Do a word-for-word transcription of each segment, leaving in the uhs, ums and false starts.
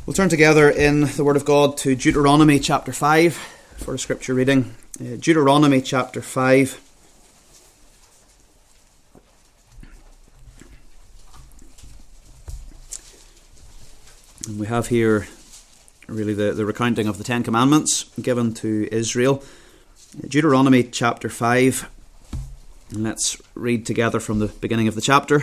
We'll turn together in the Word of God to Deuteronomy chapter five for a scripture reading. Uh, Deuteronomy chapter five. And we have here really the, the recounting of the Ten Commandments given to Israel. Deuteronomy chapter five. And let's read together from the beginning of the chapter.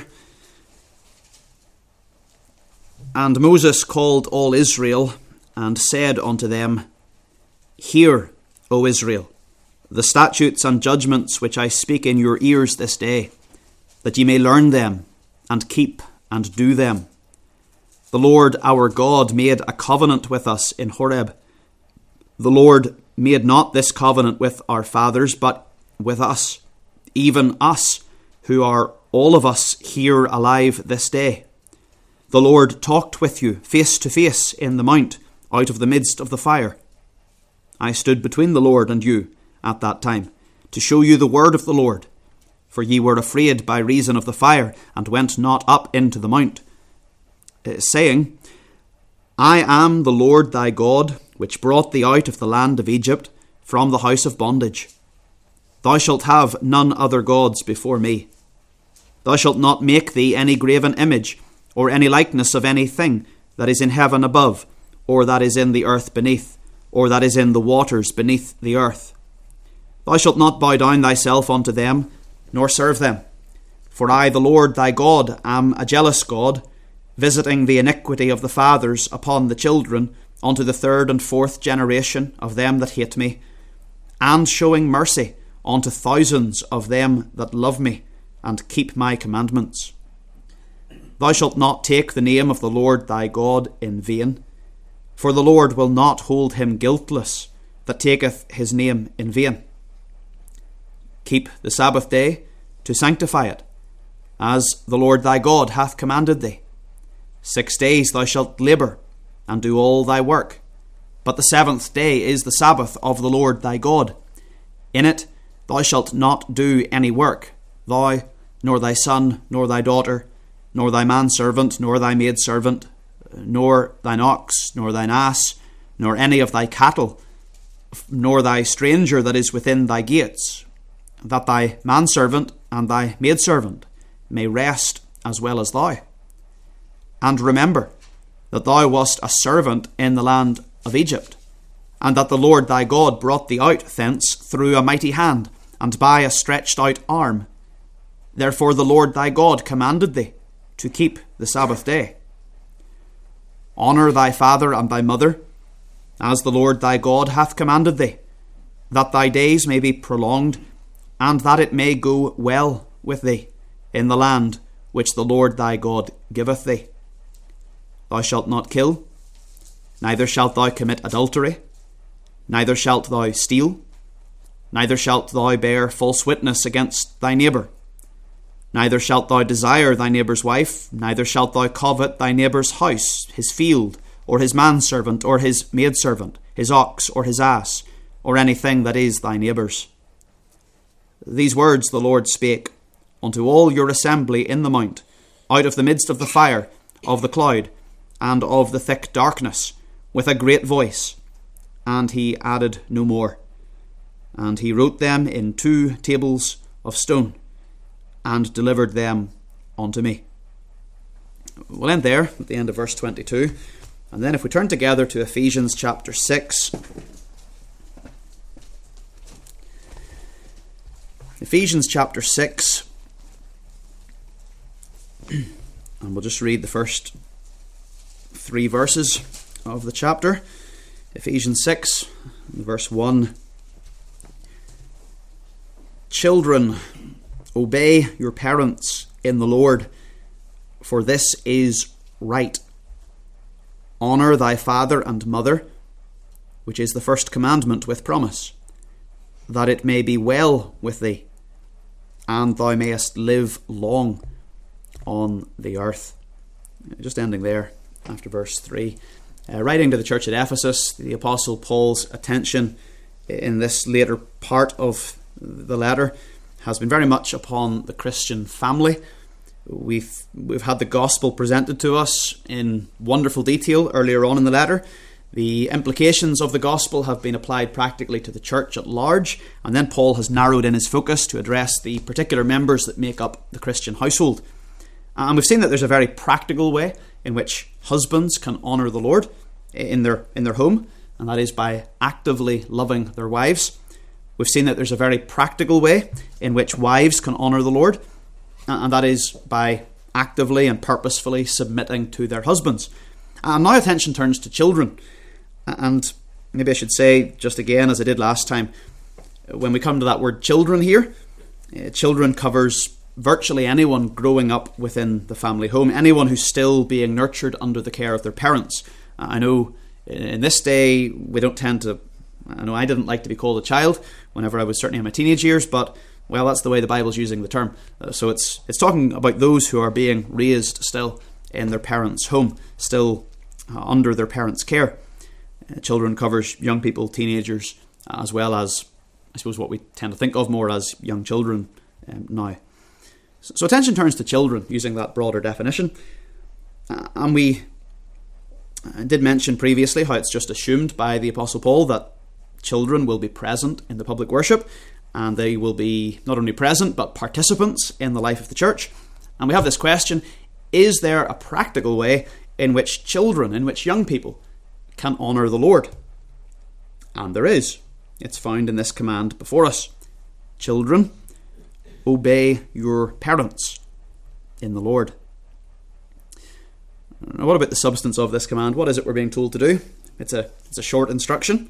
And Moses called all Israel, and said unto them, Hear, O Israel, the statutes and judgments which I speak in your ears this day, that ye may learn them, and keep and do them. The Lord our God made a covenant with us in Horeb. The Lord made not this covenant with our fathers, but with us, even us, who are all of us here alive this day. The Lord talked with you face to face in the mount, out of the midst of the fire. I stood between the Lord and you at that time, to show you the word of the Lord. For ye were afraid by reason of the fire, and went not up into the mount, uh, saying, I am the Lord thy God, which brought thee out of the land of Egypt, from the house of bondage. Thou shalt have none other gods before me. Thou shalt not make thee any graven image, or any likeness of anything that is in heaven above, or that is in the earth beneath, or that is in the waters beneath the earth. Thou shalt not bow down thyself unto them, nor serve them. For I, the Lord thy God, am a jealous God, visiting the iniquity of the fathers upon the children, unto the third and fourth generation of them that hate me, and showing mercy unto thousands of them that love me, and keep my commandments. Thou shalt not take the name of the Lord thy God in vain, for the Lord will not hold him guiltless that taketh his name in vain. Keep the Sabbath day to sanctify it, as the Lord thy God hath commanded thee. Six days thou shalt labour, and do all thy work. But the seventh day is the Sabbath of the Lord thy God. In it thou shalt not do any work, thou, nor thy son, nor thy daughter, nor thy manservant, nor thy maidservant, nor thine ox, nor thine ass, nor any of thy cattle, nor thy stranger that is within thy gates, that thy manservant and thy maidservant may rest as well as thou. And remember that thou wast a servant in the land of Egypt, and that the Lord thy God brought thee out thence through a mighty hand, and by a stretched out arm. Therefore the Lord thy God commanded thee to keep the Sabbath day. Honour thy father and thy mother, as the Lord thy God hath commanded thee, that thy days may be prolonged, and that it may go well with thee in the land which the Lord thy God giveth thee. Thou shalt not kill, neither shalt thou commit adultery, neither shalt thou steal, neither shalt thou bear false witness against thy neighbour. Neither shalt thou desire thy neighbour's wife, neither shalt thou covet thy neighbour's house, his field, or his manservant, or his maidservant, his ox, or his ass, or anything that is thy neighbour's. These words the Lord spake unto all your assembly in the mount, out of the midst of the fire, of the cloud, and of the thick darkness, with a great voice. And he added no more. And he wrote them in two tables of stone, and delivered them unto me. We'll end there at the end of verse twenty-two. And then if we turn together to Ephesians chapter six. Ephesians chapter six. And we'll just read the first three verses of the chapter. Ephesians six, verse one. Children, obey your parents in the Lord, for this is right. Honour thy father and mother, which is the first commandment with promise, that it may be well with thee, and thou mayest live long on the earth. Just ending there after verse three. Uh, writing to the church at Ephesus, the Apostle Paul's attention in this later part of the letter has been very much upon the Christian family, We've we've had the gospel presented to us in wonderful detail earlier on in the letter. The implications of the gospel have been applied practically to the church at large, and then Paul has narrowed in his focus to address the particular members that make up the Christian household. And we've seen that there's a very practical way in which husbands can honour the Lord in their in their home, and that is by actively loving their wives. We've seen that there's a very practical way in which wives can honour the Lord, and that is by actively and purposefully submitting to their husbands. And now attention turns to children. And maybe I should say, just again, as I did last time, when we come to that word children here, uh, children covers virtually anyone growing up within the family home, anyone who's still being nurtured under the care of their parents. Uh, I know in this day, we don't tend to, I know I didn't like to be called a child whenever I was certainly in my teenage years, but well, that's the way the Bible's using the term. Uh, so it's it's talking about those who are being raised still in their parents' home, still uh, under their parents' care. Uh, children covers young people, teenagers, uh, as well as, I suppose, what we tend to think of more as young children um, now. So, so attention turns to children, using that broader definition. Uh, and we uh, did mention previously how it's just assumed by the Apostle Paul that children will be present in the public worship, and they will be not only present, but participants in the life of the church. And we have this question, is there a practical way in which children, in which young people, can honour the Lord? And there is. It's found in this command before us. Children, obey your parents in the Lord. Now, what about the substance of this command? What is it we're being told to do? It's a, it's a short instruction,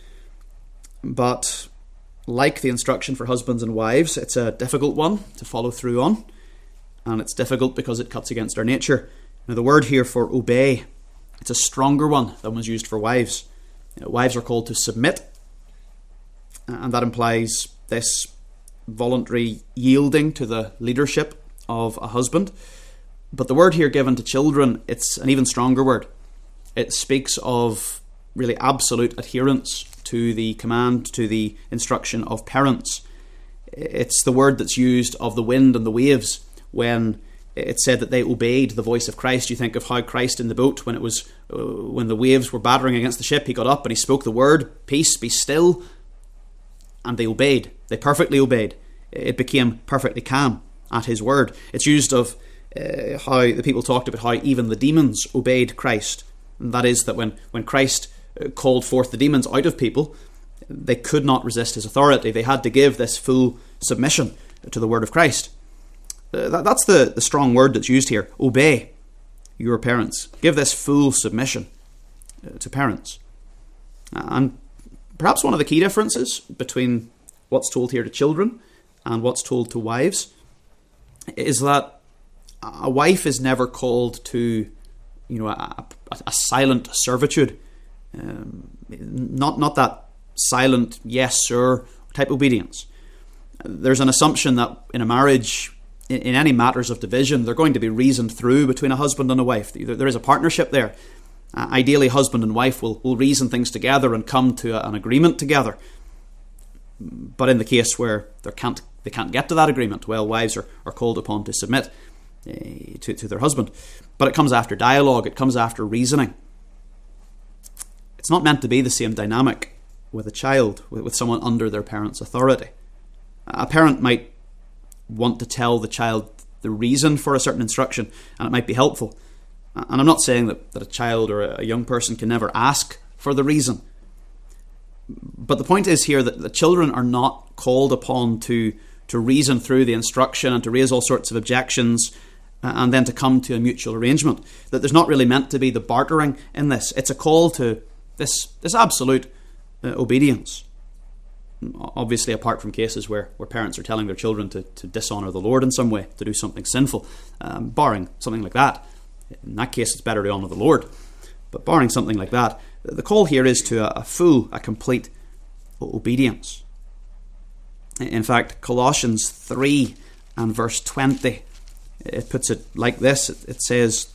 but like the instruction for husbands and wives, it's a difficult one to follow through on, and it's difficult because it cuts against our nature. Now, the word here for obey, it's a stronger one than was used for wives. You know, wives are called to submit, and that implies this voluntary yielding to the leadership of a husband. But the word here given to children, it's an even stronger word. It speaks of really absolute adherence to the command, to the instruction of parents. It's the word that's used of the wind and the waves when it said that they obeyed the voice of Christ. You think of how Christ in the boat, when it was uh, when the waves were battering against the ship, he got up and he spoke the word, peace, be still, and they obeyed. They perfectly obeyed. It became perfectly calm at his word. It's used of uh, how the people talked about how even the demons obeyed Christ. And that is that when, when Christ called forth the demons out of people, they could not resist his authority. They had to give this full submission to the word of Christ. Uh, that, that's the, the strong word that's used here. Obey your parents. Give this full submission uh, to parents. And perhaps one of the key differences between what's told here to children and what's told to wives is that a wife is never called to, you know, a, a, a silent servitude. Um, not not that silent yes sir type obedience. There's an assumption that in a marriage, in, in any matters of division, they're going to be reasoned through between a husband and a wife. There, there is a partnership there. Uh, ideally, husband and wife will, will reason things together and come to a, an agreement together. But in the case where they can't they can't get to that agreement, well, wives are, are called upon to submit uh, to, to their husband. But it comes after dialogue, it comes after reasoning. It's not meant to be the same dynamic with a child, with, with someone under their parents' authority. A parent might want to tell the child the reason for a certain instruction, and it might be helpful. And I'm not saying that, that a child or a young person can never ask for the reason. But the point is here that the children are not called upon to, to reason through the instruction and to raise all sorts of objections and then to come to a mutual arrangement. That there's not really meant to be the bartering in this. It's a call to this, this absolute uh, obedience. Obviously, apart from cases where, where parents are telling their children to, to dishonour the Lord in some way, to do something sinful, um, barring something like that. In that case, it's better to honour the Lord. But barring something like that, the call here is to a, a full, a complete obedience. In fact, Colossians three and verse twenty, it puts it like this. It, it says,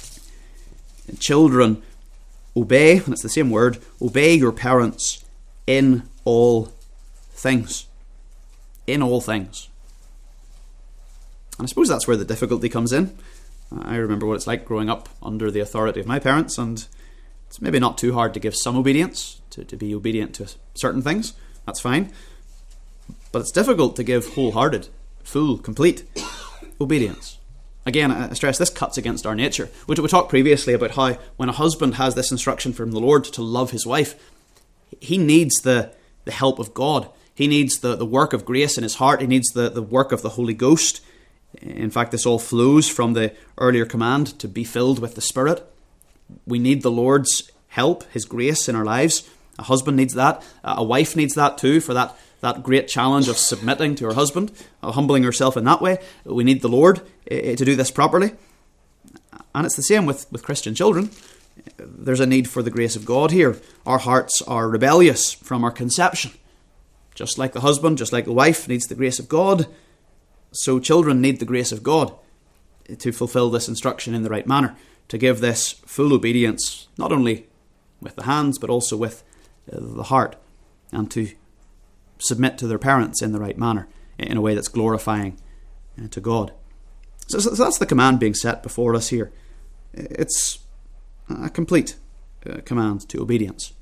children, obey, and it's the same word, obey your parents in all things. In all things. And I suppose that's where the difficulty comes in. I remember what it's like growing up under the authority of my parents, and it's maybe not too hard to give some obedience, to, to be obedient to certain things. That's fine. But it's difficult to give wholehearted, full, complete obedience. Again, I stress this cuts against our nature. We, we talked previously about how when a husband has this instruction from the Lord to love his wife, he needs the, the help of God. He needs the, the work of grace in his heart. He needs the, the work of the Holy Ghost. In fact, this all flows from the earlier command to be filled with the Spirit. We need the Lord's help, his grace in our lives. A husband needs that. A wife needs that too, for that That great challenge of submitting to her husband, of humbling herself in that way. We need the Lord uh, to do this properly. And it's the same with, with Christian children. There's a need for the grace of God here. Our hearts are rebellious from our conception. Just like the husband, just like the wife needs the grace of God, so children need the grace of God to fulfill this instruction in the right manner, to give this full obedience, not only with the hands, but also with the heart, and to submit to their parents in the right manner, in a way that's glorifying to God. So, so that's the command being set before us here. It's a complete uh, command to obedience.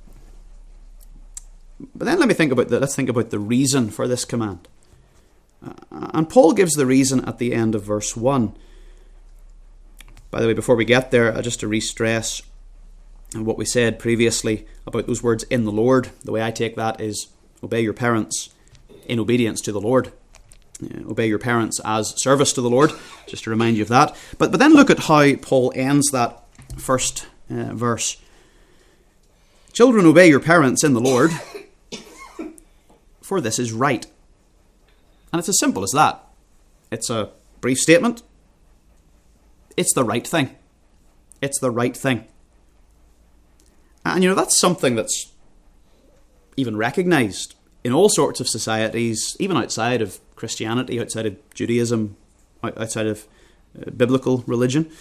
But then let me think about the, let's think about the reason for this command. Uh, and Paul gives the reason at the end of verse one. By the way, before we get there, uh, just to re-stress what we said previously about those words in the Lord, the way I take that is obey your parents in obedience to the Lord. Uh, obey your parents as service to the Lord, just to remind you of that. But, but then look at how Paul ends that first uh, verse. Children, obey your parents in the Lord, for this is right. And it's as simple as that. It's a brief statement. It's the right thing. It's the right thing. And you know, that's something that's even recognised in all sorts of societies, even outside of Christianity, outside of Judaism, outside of uh, biblical religion.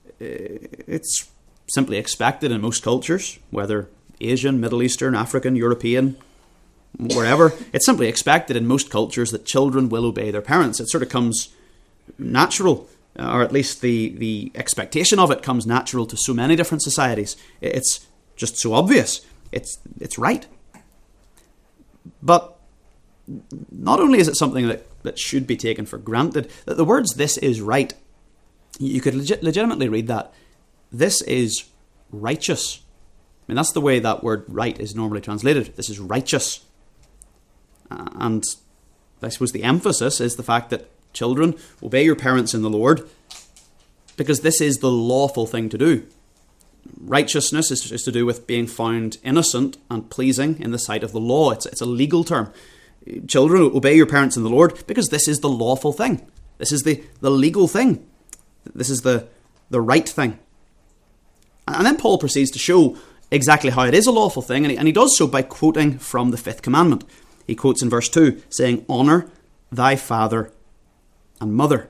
It's simply expected in most cultures, whether Asian, Middle Eastern, African, European, wherever. It's simply expected in most cultures that children will obey their parents. It sort of comes natural, or at least the, the expectation of it comes natural to so many different societies. It's just so obvious. It's it's right. But not only is it something that, that should be taken for granted, that the words "this is right," you could legit, legitimately read that. This is righteous. I mean, that's the way that word right is normally translated. This is righteous. Uh, and I suppose the emphasis is the fact that children, obey your parents in the Lord, because this is the lawful thing to do. Righteousness is, is to do with being found innocent and pleasing in the sight of the law. It's, it's a legal term. Children, obey your parents in the Lord, because this is the lawful thing. This is the, the legal thing. This is the, the right thing. And then Paul proceeds to show exactly how it is a lawful thing, and he, and he does so by quoting from the fifth commandment. He quotes in verse two, saying, "Honour thy father and mother."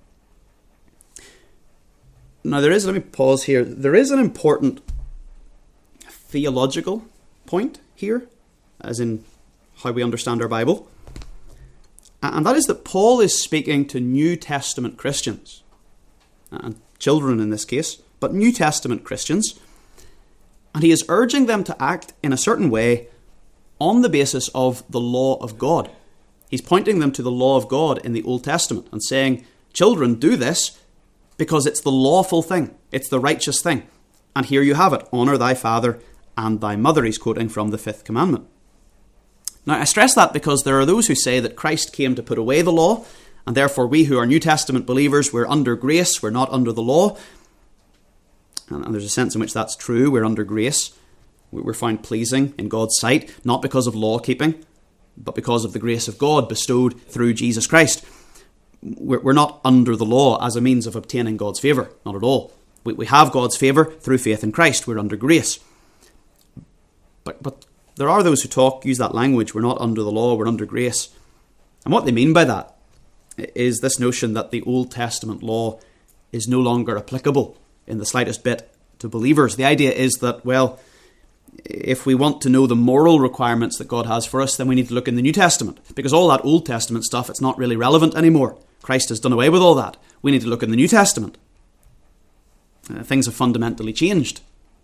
Now there is, let me pause here, there is an important theological point here, as in how we understand our Bible. And that is that Paul is speaking to New Testament Christians, and children in this case, but New Testament Christians, and he is urging them to act in a certain way on the basis of the law of God. He's pointing them to the law of God in the Old Testament and saying, children, do this because it's the lawful thing. It's the righteous thing. And here you have it. Honour thy father and thy mother. He's quoting from the fifth commandment. Now, I stress that because there are those who say that Christ came to put away the law, and therefore we who are New Testament believers, we're under grace, we're not under the law. And, and there's a sense in which that's true. We're under grace. We're found pleasing in God's sight, not because of law keeping, but because of the grace of God bestowed through Jesus Christ. We're not under the law as a means of obtaining God's favour, not at all. We, we have God's favour through faith in Christ. We're under grace. But, but there are those who talk, use that language, we're not under the law, we're under grace. And what they mean by that is this notion that the Old Testament law is no longer applicable in the slightest bit to believers. The idea is that, well, if we want to know the moral requirements that God has for us, then we need to look in the New Testament, because all that Old Testament stuff, it's not really relevant anymore. Christ has done away with all that. We need to look in the New Testament. Uh, things have fundamentally changed.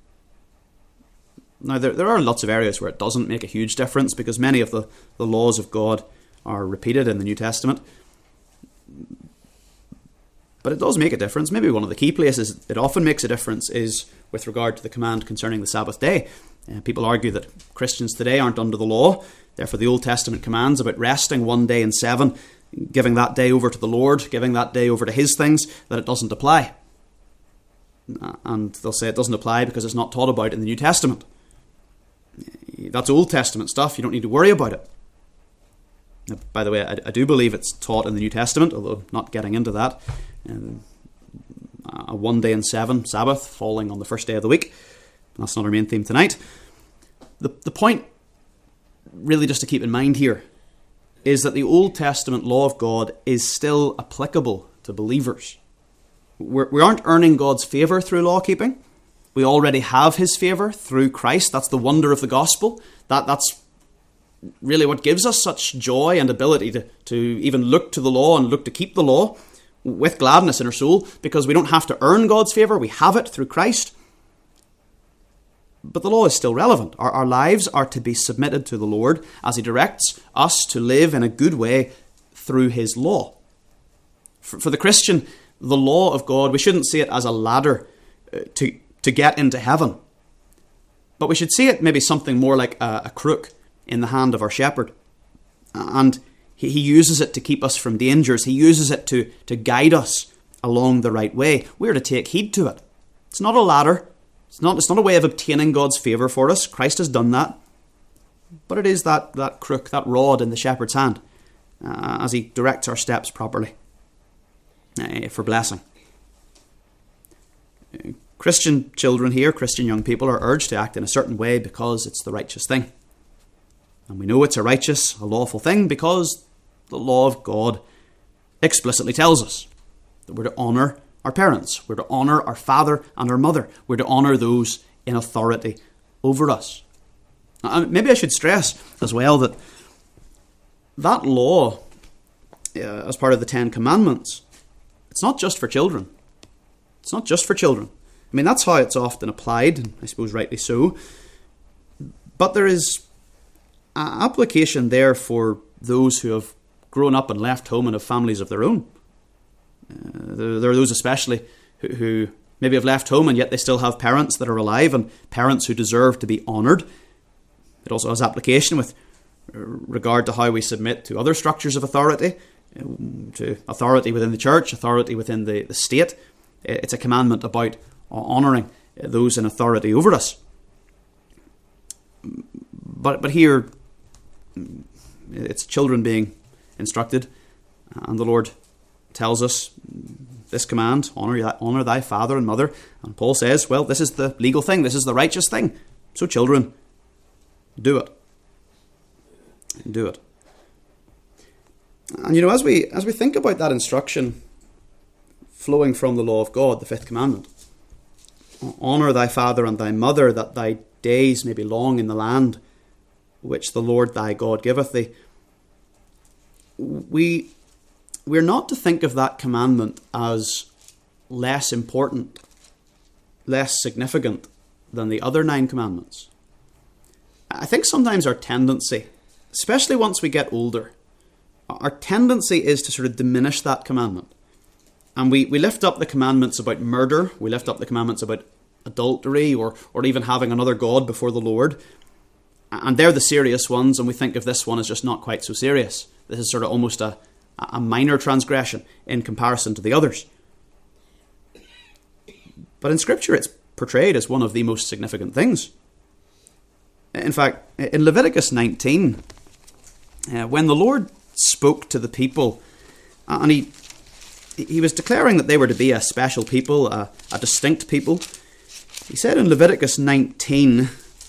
Now, there, there are lots of areas where it doesn't make a huge difference because many of the, the laws of God are repeated in the New Testament. But it does make a difference. Maybe one of the key places it often makes a difference is with regard to the command concerning the Sabbath day. Uh, people argue that Christians today aren't under the law. Therefore, the Old Testament commands about resting one day in seven, giving that day over to the Lord, giving that day over to his things, that it doesn't apply. And they'll say it doesn't apply because it's not taught about in the New Testament. That's Old Testament stuff. You don't need to worry about it. Now, by the way, I, I do believe it's taught in the New Testament, although not getting into that. Um, a one day in seven Sabbath falling on the first day of the week. That's not our main theme tonight. The, the point, really just to keep in mind here, is that the Old Testament law of God is still applicable to believers. We're, we aren't earning God's favour through law keeping. We already have his favour through Christ. That's the wonder of the gospel. That, that's really what gives us such joy and ability to, to even look to the law and look to keep the law with gladness in our soul, because we don't have to earn God's favour. We have it through Christ. But the law is still relevant. Our, our lives are to be submitted to the Lord as he directs us to live in a good way through his law. For, for the Christian, the law of God, we shouldn't see it as a ladder uh, to to get into heaven. But we should see it maybe something more like a, a crook in the hand of our shepherd. And he, he uses it to keep us from dangers. He uses it to, to guide us along the right way. We're to take heed to it. It's not a ladder. It's not, it's not a way of obtaining God's favour for us. Christ has done that. But it is that, that crook, that rod in the shepherd's hand, uh, as he directs our steps properly uh, for blessing. Uh, Christian children here, Christian young people, are urged to act in a certain way because it's the righteous thing. And we know it's a righteous, a lawful thing because the law of God explicitly tells us that we're to honour our parents, we're to honour our father and our mother, we're to honour those in authority over us. And maybe I should stress as well that that law, uh, as part of the Ten Commandments, it's not just for children. It's not just for children. I mean, that's how it's often applied, and I suppose rightly so. But there is an application there for those who have grown up and left home and have families of their own. Uh, there, there are those especially who, who maybe have left home and yet they still have parents that are alive and parents who deserve to be honoured. It also has application with regard to how we submit to other structures of authority, to authority within the church, authority within the, the state. It's a commandment about honouring those in authority over us. But but here, it's children being instructed, and the Lord tells us this command, honour, honour thy father and mother. And Paul says, well, this is the legal thing, this is the righteous thing. So children, do it. Do it. And you know, as we as we think about that instruction flowing from the law of God, the fifth commandment, honour thy father and thy mother, that thy days may be long in the land which the Lord thy God giveth thee. We, we're not to think of that commandment as less important, less significant than the other nine commandments. I think sometimes our tendency, especially once we get older, our tendency is to sort of diminish that commandment. And we, we lift up the commandments about murder, we lift up the commandments about adultery, or, or even having another god before the Lord. And they're the serious ones, and we think of this one as just not quite so serious. This is sort of almost a, a minor transgression in comparison to the others. But in Scripture it's portrayed as one of the most significant things. In fact, in Leviticus nineteen, uh, when the Lord spoke to the people, uh, and he he was declaring that they were to be a special people, a, a distinct people, he said in Leviticus nineteen,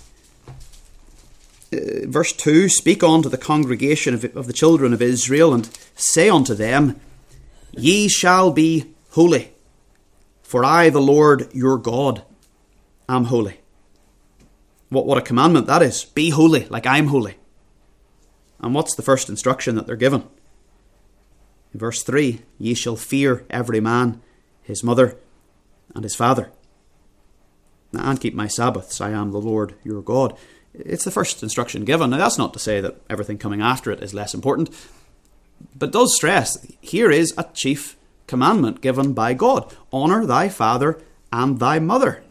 uh, verse two, speak unto the congregation of, of the children of Israel, and say unto them, ye shall be holy, for I, the Lord your God, am holy. What, what a commandment that is. Be holy, like I'm holy. And what's the first instruction that they're given? In verse three, ye shall fear every man his mother and his father, and keep my Sabbaths. I am the Lord your God. It's the first instruction given. Now, that's not to say that everything coming after it is less important, but does stress, here is a chief commandment given by God. Honour thy father and thy mother.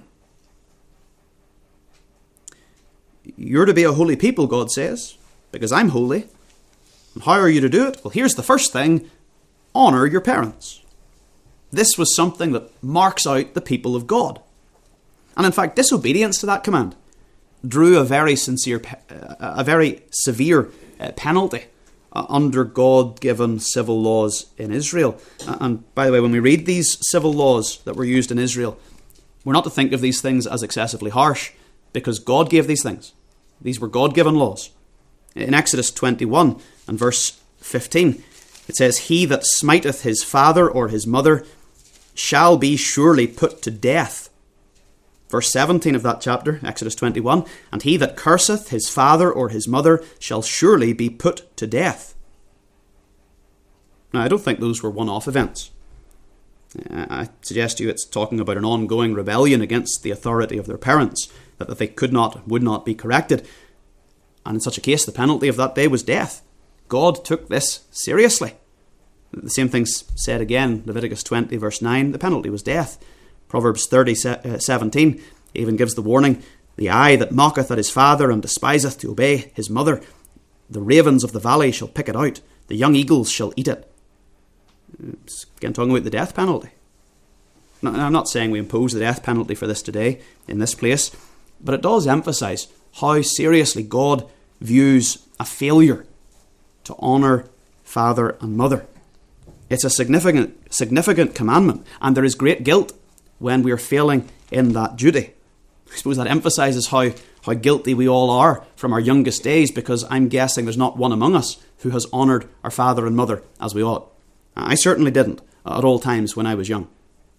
You're to be a holy people, God says, because I'm holy. And how are you to do it? Well, here's the first thing. Honour your parents. This was something that marks out the people of God. And in fact, disobedience to that command drew a very sincere, a very severe penalty under God-given civil laws in Israel. And by the way, when we read these civil laws that were used in Israel, we're not to think of these things as excessively harsh, because God gave these things. These were God-given laws. In Exodus twenty-one and verse fifteen, it says, he that smiteth his father or his mother shall be surely put to death. Verse seventeen of that chapter, Exodus twenty-one, and he that curseth his father or his mother shall surely be put to death. Now, I don't think those were one-off events. I suggest to you it's talking about an ongoing rebellion against the authority of their parents, that, that they could not, would not be corrected. And in such a case, the penalty of that day was death. God took this seriously. The same thing's said again, Leviticus twenty, verse nine, the penalty was death. Proverbs thirty, seventeen even gives the warning, the eye that mocketh at his father and despiseth to obey his mother, the ravens of the valley shall pick it out, the young eagles shall eat it. It's again talking about the death penalty. Now, I'm not saying we impose the death penalty for this today in this place, but it does emphasise how seriously God views a failure to honour father and mother. It's a significant, significant commandment, and there is great guilt when we are failing in that duty. I suppose that emphasises how, how guilty we all are from our youngest days, because I'm guessing there's not one among us who has honoured our father and mother as we ought. I certainly didn't at all times when I was young.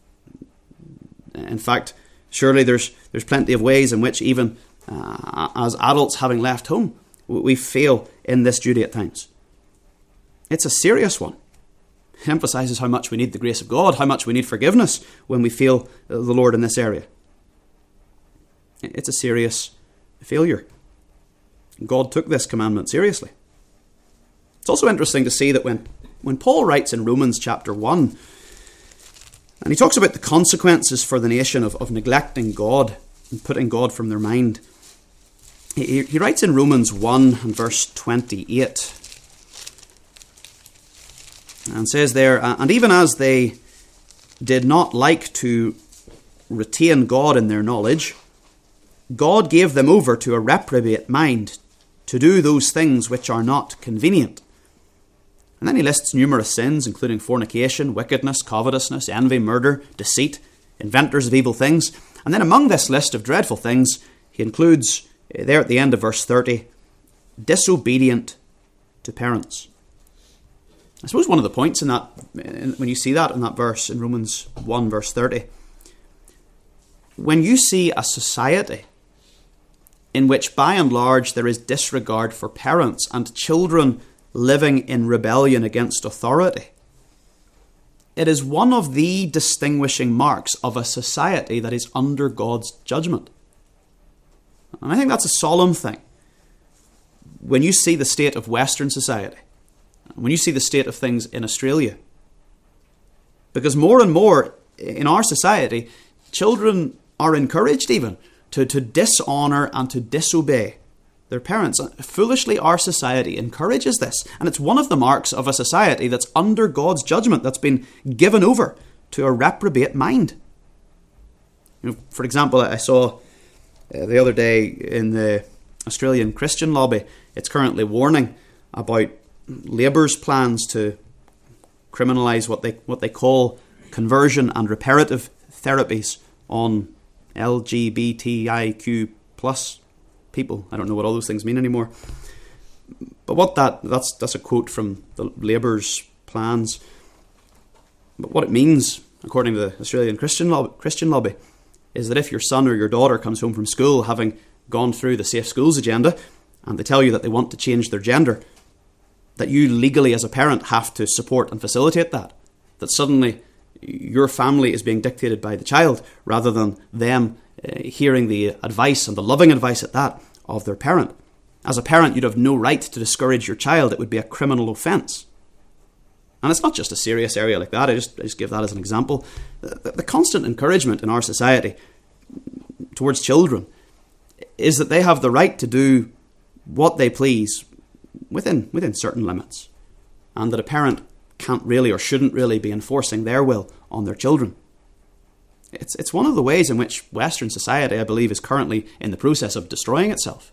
In fact, surely there's there's plenty of ways in which even uh, as adults having left home, we fail in this duty at times. It's a serious one. It emphasises how much we need the grace of God, how much we need forgiveness when we fail the Lord in this area. It's a serious failure. God took this commandment seriously. It's also interesting to see that when, when Paul writes in Romans chapter one, and he talks about the consequences for the nation of, of neglecting God and putting God from their mind, he, he writes in Romans one and verse twenty-eight, and says there, and even as they did not like to retain God in their knowledge, God gave them over to a reprobate mind to do those things which are not convenient. And then he lists numerous sins, including fornication, wickedness, covetousness, envy, murder, deceit, inventors of evil things. And then among this list of dreadful things, he includes, there at the end of verse thirty, disobedient to parents. I suppose one of the points in that, when you see that in that verse, in Romans one, verse thirty, when you see a society in which by and large there is disregard for parents and children living in rebellion against authority, it is one of the distinguishing marks of a society that is under God's judgment. And I think that's a solemn thing. When you see the state of Western society, when you see the state of things in Australia, because more and more in our society, children are encouraged even to, to dishonour and to disobey their parents. Foolishly, our society encourages this. And it's one of the marks of a society that's under God's judgment, that's been given over to a reprobate mind. You know, for example, I saw uh, the other day in the Australian Christian lobby, it's currently warning about Labour's plans to criminalise what they what they call conversion and reparative therapies on L G B T I Q plus people. I don't know what all those things mean anymore. But what that that's that's a quote from the Labour's plans. But what it means, according to the Australian Christian lobby, Christian lobby, is that if your son or your daughter comes home from school having gone through the Safe Schools agenda, and they tell you that they want to change their gender, that you legally as a parent have to support and facilitate that. That suddenly your family is being dictated by the child rather than them uh, hearing the advice, and the loving advice at that, of their parent. As a parent, you'd have no right to discourage your child. It would be a criminal offence. And it's not just a serious area like that. I just, I just give that as an example. The, the constant encouragement in our society towards children is that they have the right to do what they please within within certain limits, and that a parent can't really or shouldn't really be enforcing their will on their children. It's it's one of the ways in which Western society, I believe, is currently in the process of destroying itself.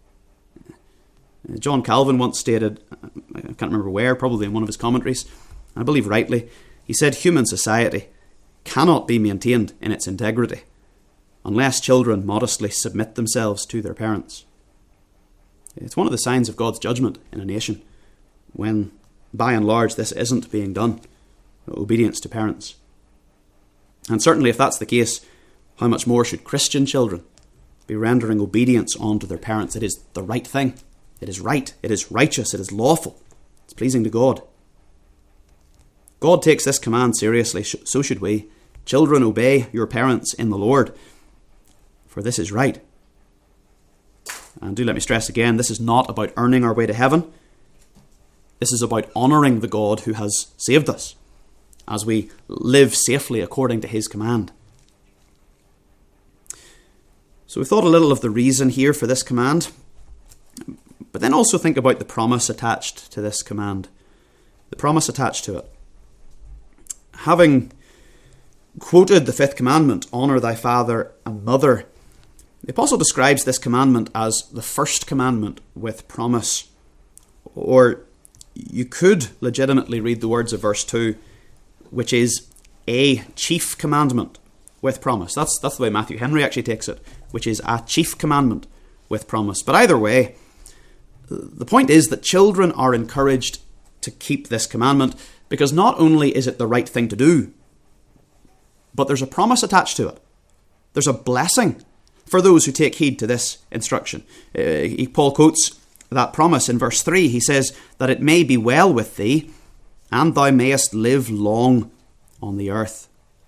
John Calvin once stated, I can't remember where, probably in one of his commentaries, I believe rightly, he said, human society cannot be maintained in its integrity unless children modestly submit themselves to their parents. It's one of the signs of God's judgment in a nation when, by and large, this isn't being done, obedience to parents. And certainly if that's the case, how much more should Christian children be rendering obedience unto their parents? It is the right thing. It is right. It is righteous. It is lawful. It's pleasing to God. God takes this command seriously. So should we. Children, obey your parents in the Lord, for this is right. And do let me stress again, this is not about earning our way to heaven. This is about honouring the God who has saved us as we live safely according to his command. So we've thought a little of the reason here for this command, but then also think about the promise attached to this command. The promise attached to it. Having quoted the fifth commandment, honour thy father and mother, the apostle describes this commandment as the first commandment with promise. Or you could legitimately read the words of verse two, which is a chief commandment with promise. That's, that's the way Matthew Henry actually takes it, which is a chief commandment with promise. But either way, the point is that children are encouraged to keep this commandment because not only is it the right thing to do, but there's a promise attached to it. There's a blessing for those who take heed to this instruction. Uh, Paul quotes that promise in verse three. He says, that it may be well with thee, and thou mayest live long on the earth.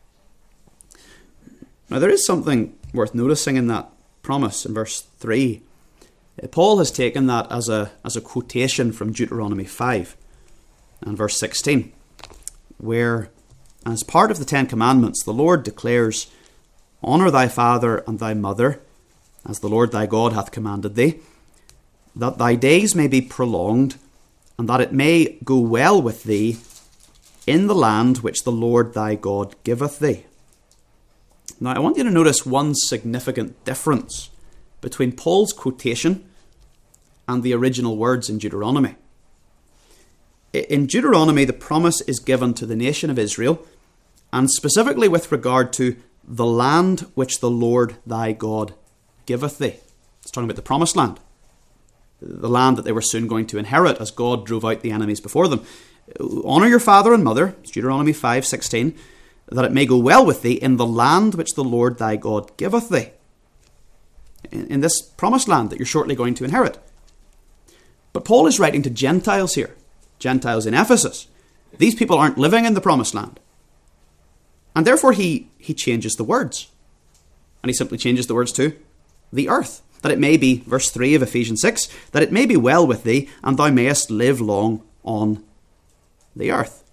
Now there is something worth noticing in that promise in verse three. Uh, Paul has taken that as a, as a quotation from Deuteronomy five and verse sixteen, where as part of the Ten Commandments, the Lord declares, honour thy father and thy mother, as the Lord thy God hath commanded thee, that thy days may be prolonged, and that it may go well with thee in the land which the Lord thy God giveth thee. Now I want you to notice one significant difference between Paul's quotation and the original words in Deuteronomy. In Deuteronomy, the promise is given to the nation of Israel, and specifically with regard to the land which the Lord thy God giveth thee. It's talking about the promised land, the land that they were soon going to inherit as God drove out the enemies before them. Honour your father and mother, it's Deuteronomy five sixteen, that it may go well with thee in the land which the Lord thy God giveth thee. In, in this promised land that you're shortly going to inherit. But Paul is writing to Gentiles here, Gentiles in Ephesus. These people aren't living in the promised land. And therefore he, he changes the words. And he simply changes the words to the earth. That it may be, verse three of Ephesians six, that it may be well with thee, and thou mayest live long on the earth.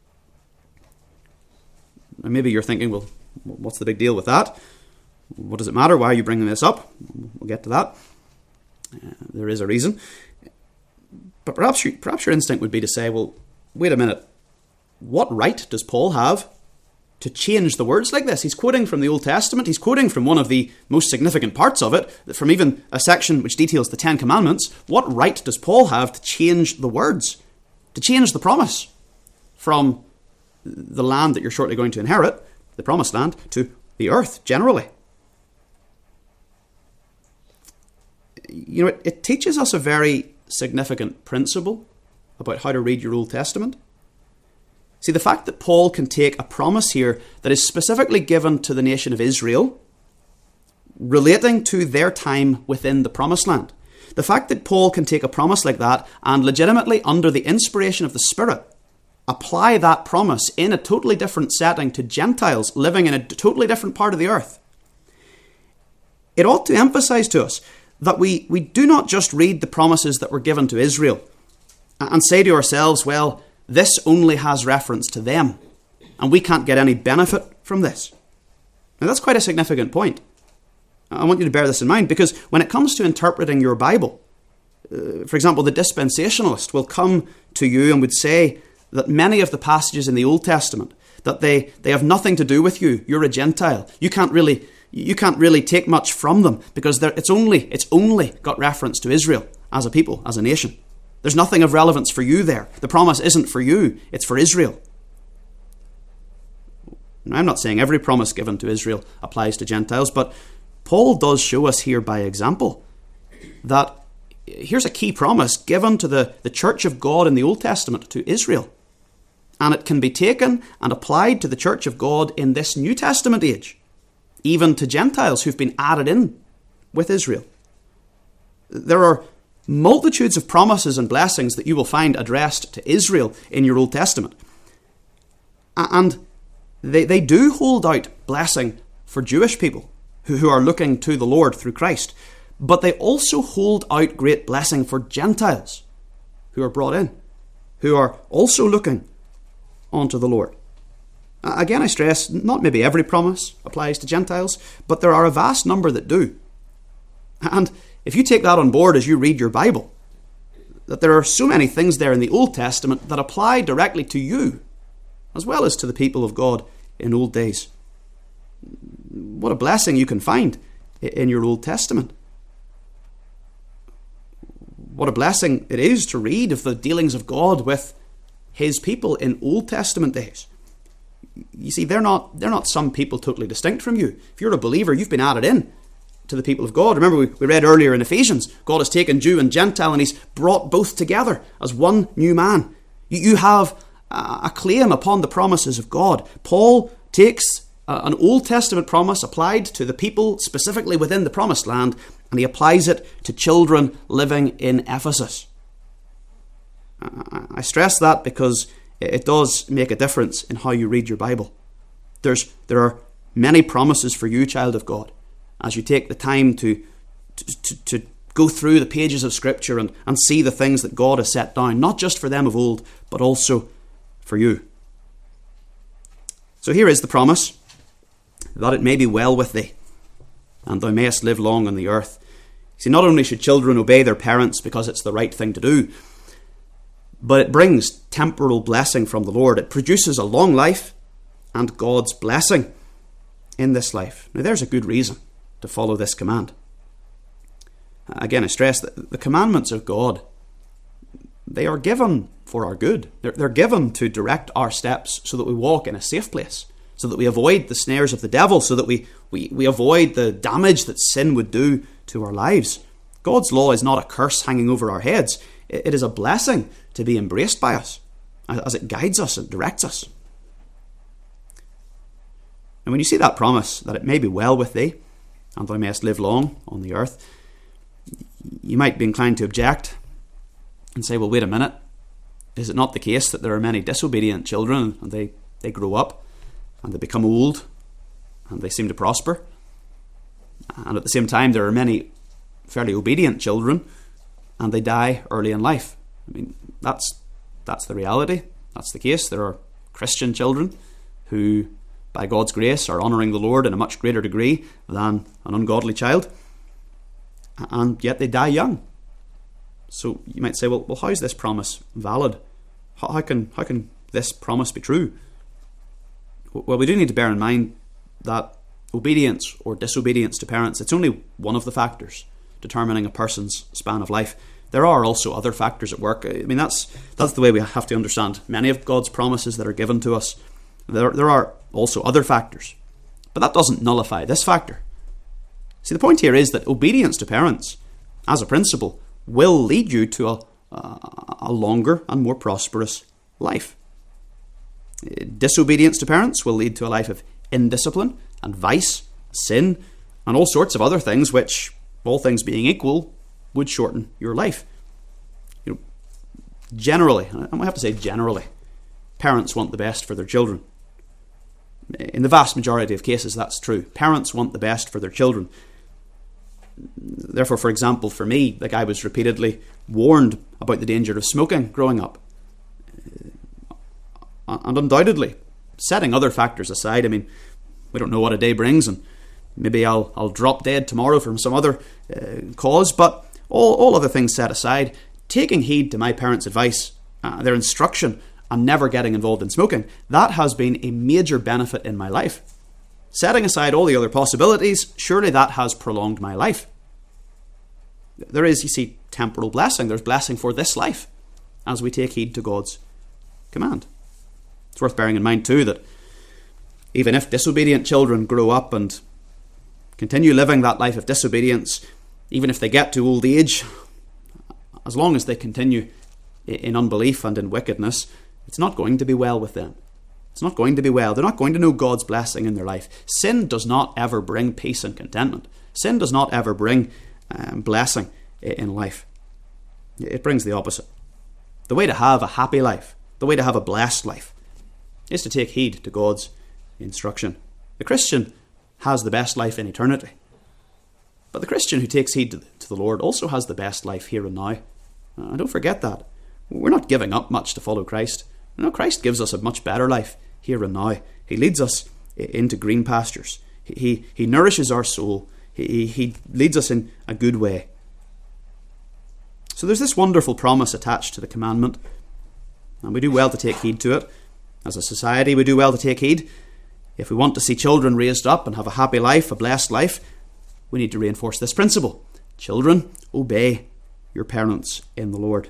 Now maybe you're thinking, well, what's the big deal with that? What does it matter? Why are you bringing this up? We'll get to that. Uh, there is a reason. But perhaps, you, perhaps your instinct would be to say, well, wait a minute. What right does Paul have to change the words like this? He's quoting from the Old Testament. He's quoting from one of the most significant parts of it, from even a section which details the Ten Commandments. What right does Paul have to change the words, to change the promise from the land that you're shortly going to inherit, the promised land, to the earth generally? You know, it, it teaches us a very significant principle about how to read your Old Testament. See, the fact that Paul can take a promise here that is specifically given to the nation of Israel, relating to their time within the promised land. the fact that Paul can take a promise like that and legitimately, under the inspiration of the Spirit, apply that promise in a totally different setting to Gentiles living in a totally different part of the earth, it ought to emphasize to us that we, we do not just read the promises that were given to Israel and say to ourselves, well, this only has reference to them, and we can't get any benefit from this. Now, that's quite a significant point. I want you to bear this in mind, because when it comes to interpreting your Bible, uh, for example, the dispensationalist will come to you and would say that many of the passages in the Old Testament, that they, they have nothing to do with you. You're a Gentile. You can't really you can't really take much from them, because it's only it's only got reference to Israel as a people, as a nation. There's nothing of relevance for you there. The promise isn't for you, it's for Israel. Now, I'm not saying every promise given to Israel applies to Gentiles, but Paul does show us here by example that here's a key promise given to the, the church of God in the Old Testament, to Israel. And it can be taken and applied to the church of God in this New Testament age, even to Gentiles who've been added in with Israel. There are multitudes of promises and blessings that you will find addressed to Israel in your Old Testament. And they, they do hold out blessing for Jewish people who, who are looking to the Lord through Christ. But they also hold out great blessing for Gentiles who are brought in, who are also looking onto the Lord. Again, I stress, not maybe every promise applies to Gentiles, but there are a vast number that do. And if you take that on board as you read your Bible, that there are so many things there in the Old Testament that apply directly to you, as well as to the people of God in old days. What a blessing you can find in your Old Testament. What a blessing it is to read of the dealings of God with his people in Old Testament days. You see, they're not they're not some people totally distinct from you. If you're a believer, you've been added in to the people of God. Remember, we, we read earlier in Ephesians, God has taken Jew and Gentile and he's brought both together as one new man. You, you have a, a claim upon the promises of God. Paul takes a, an Old Testament promise applied to the people specifically within the promised land, and he applies it to children living in Ephesus. I stress that because it does make a difference in how you read your Bible. There's there are many promises for you, child of God, as you take the time to to, to, to go through the pages of Scripture and, and see the things that God has set down, not just for them of old, but also for you. So here is the promise, that it may be well with thee, and thou mayest live long on the earth. See, not only should children obey their parents because it's the right thing to do, but it brings temporal blessing from the Lord. It produces a long life and God's blessing in this life. Now, there's a good reason to follow this command. Again, I stress that the commandments of God, they are given for our good. They're, they're given to direct our steps so that we walk in a safe place, so that we avoid the snares of the devil, so that we, we, we avoid the damage that sin would do to our lives. God's law is not a curse hanging over our heads. It is a blessing to be embraced by us as it guides us and directs us. And when you see that promise, that it may be well with thee, and thou mayest live long on the earth, you might be inclined to object and say, well, wait a minute. Is it not the case that there are many disobedient children, and they, they grow up, and they become old, and they seem to prosper? And at the same time, there are many fairly obedient children, and they die early in life. I mean, that's that's the reality. That's the case. There are Christian children who, by God's grace, are honouring the Lord in a much greater degree than an ungodly child, and yet they die young. So you might say, well, well, how is this promise valid? How, how can how can this promise be true? Well, we do need to bear in mind that obedience or disobedience to parents, it's only one of the factors determining a person's span of life. There are also other factors at work. I mean, that's that's the way we have to understand many of God's promises that are given to us. There, there are also other factors. But that doesn't nullify this factor. See, the point here is that obedience to parents, as a principle, will lead you to a, a, a longer and more prosperous life. Disobedience to parents will lead to a life of indiscipline and vice, sin, and all sorts of other things which, all things being equal, would shorten your life. You know, generally, I might have to say generally, parents want the best for their children. In the vast majority of cases, that's true. Parents want the best for their children. Therefore, for example, for me, like I was repeatedly warned about the danger of smoking growing up. And undoubtedly, setting other factors aside, I mean, we don't know what a day brings, and maybe I'll I'll drop dead tomorrow from some other uh, cause, but all, all other things set aside, taking heed to my parents' advice, uh, their instruction, and never getting involved in smoking, that has been a major benefit in my life. Setting aside all the other possibilities, surely that has prolonged my life. There is, you see, temporal blessing. There's blessing for this life as we take heed to God's command. It's worth bearing in mind too that even if disobedient children grow up and continue living that life of disobedience, even if they get to old age, as long as they continue in unbelief and in wickedness, it's not going to be well with them. It's not going to be well. They're not going to know God's blessing in their life. Sin does not ever bring peace and contentment. Sin does not ever bring um, blessing in life. It brings the opposite. The way to have a happy life, the way to have a blessed life, is to take heed to God's instruction. The Christian has the best life in eternity. But the Christian who takes heed to the, to the Lord also has the best life here and now. Uh, don't forget that. We're not giving up much to follow Christ. No, Christ gives us a much better life here and now. He leads us into green pastures. He, he, he nourishes our soul. He, he leads us in a good way. So there's this wonderful promise attached to the commandment, and we do well to take heed to it. As a society, we do well to take heed. If we want to see children raised up and have a happy life, a blessed life, we need to reinforce this principle. Children, obey your parents in the Lord.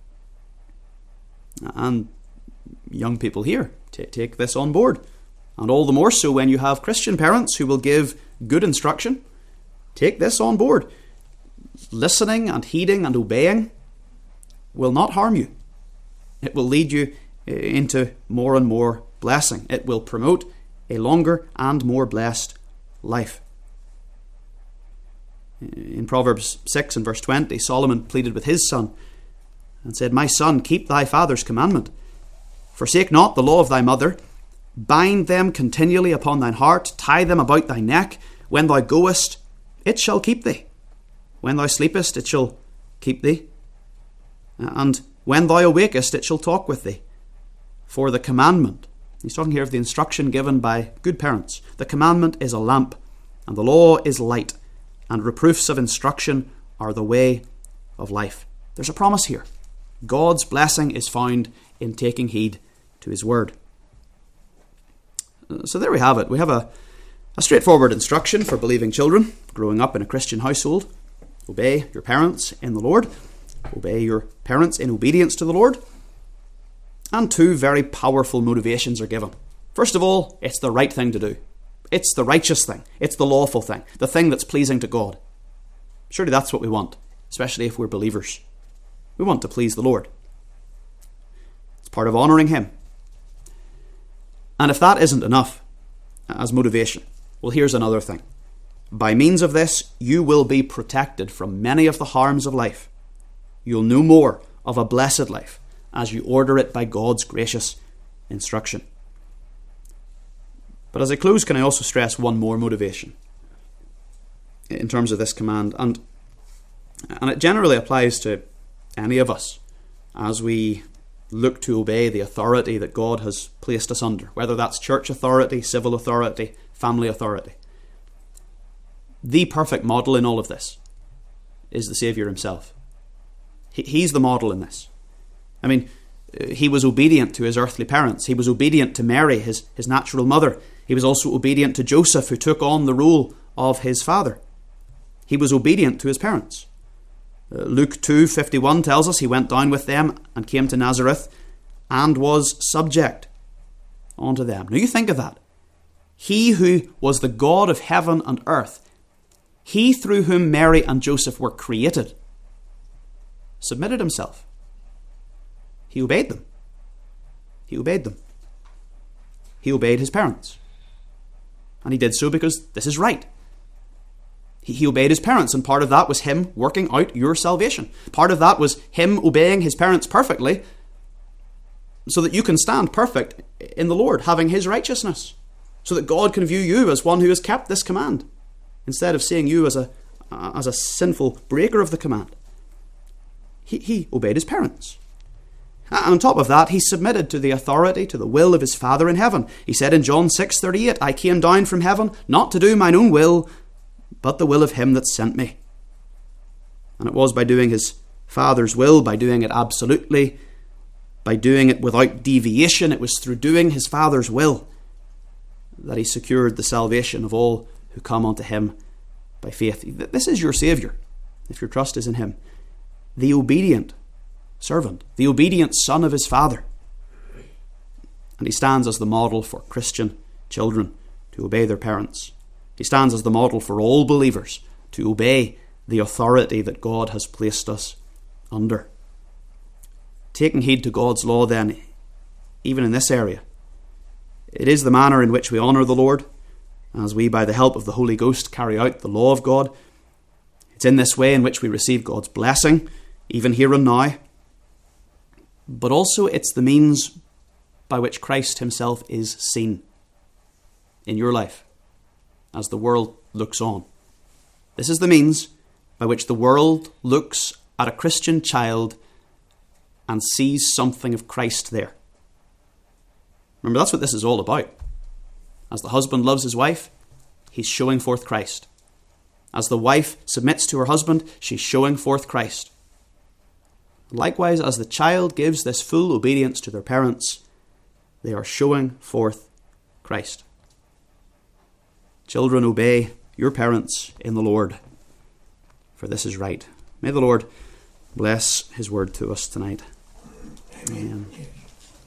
And young people here, t- take this on board. And all the more so when you have Christian parents who will give good instruction. Take this on board. Listening and heeding and obeying will not harm you. It will lead you into more and more blessing. It will promote a longer and more blessed life. In Proverbs six and verse twenty, Solomon pleaded with his son and said, "My son, keep thy father's commandment. Forsake not the law of thy mother. Bind them continually upon thine heart. Tie them about thy neck. When thou goest, it shall keep thee. When thou sleepest, it shall keep thee. And when thou awakest, it shall talk with thee. For the commandment," he's talking here of the instruction given by good parents, "the commandment is a lamp, and the law is light, and reproofs of instruction are the way of life." There's a promise here. God's blessing is found in taking heed to his word. So there we have it. We have a, a straightforward instruction for believing children growing up in a Christian household. Obey your parents in the Lord. Obey your parents in obedience to the Lord. And two very powerful motivations are given. First of all, it's the right thing to do. It's the righteous thing. It's the lawful thing. The thing that's pleasing to God. Surely that's what we want, especially if we're believers. We want to please the Lord. It's part of honouring him. And if that isn't enough as motivation, well, here's another thing. By means of this, you will be protected from many of the harms of life. You'll know more of a blessed life as you order it by God's gracious instruction. But as I close, can I also stress one more motivation in terms of this command? And, and it generally applies to any of us as we look to obey the authority that God has placed us under, whether that's church authority, civil authority, family authority. The perfect model in all of this is the Saviour himself. He, he's the model in this. I mean, he was obedient to his earthly parents. He was obedient to Mary, his, his natural mother. He was also obedient to Joseph, who took on the role of his father. He was obedient to his parents. Uh, Luke two fifty-one tells us he went down with them and came to Nazareth and was subject unto them. Now you think of that. He who was the God of heaven and earth, he through whom Mary and Joseph were created, submitted himself. He obeyed them. He obeyed them. He obeyed his parents. And he did so because this is right. He, he obeyed his parents, and part of that was him working out your salvation. Part of that was him obeying his parents perfectly so that you can stand perfect in the Lord, having his righteousness, so that God can view you as one who has kept this command, instead of seeing you as a, as a sinful breaker of the command. He, he obeyed his parents. And on top of that, he submitted to the authority, to the will of his Father in heaven. He said in John six thirty-eight, I came down from heaven not to do mine own will, but the will of him that sent me. And it was by doing his Father's will, by doing it absolutely, by doing it without deviation, it was through doing his Father's will that he secured the salvation of all who come unto him by faith. This is your Saviour, if your trust is in him. The obedient servant, the obedient son of his Father. And he stands as the model for Christian children to obey their parents. He stands as the model for all believers to obey the authority that God has placed us under. Taking heed to God's law then, even in this area, it is the manner in which we honour the Lord, as we, by the help of the Holy Ghost, carry out the law of God. It's in this way in which we receive God's blessing, even here and now. But also it's the means by which Christ himself is seen in your life as the world looks on. This is the means by which the world looks at a Christian child and sees something of Christ there. Remember, that's what this is all about. As the husband loves his wife, he's showing forth Christ. As the wife submits to her husband, she's showing forth Christ. Likewise, as the child gives this full obedience to their parents, they are showing forth Christ. Children, obey your parents in the Lord, for this is right. May the Lord bless his word to us tonight. Amen.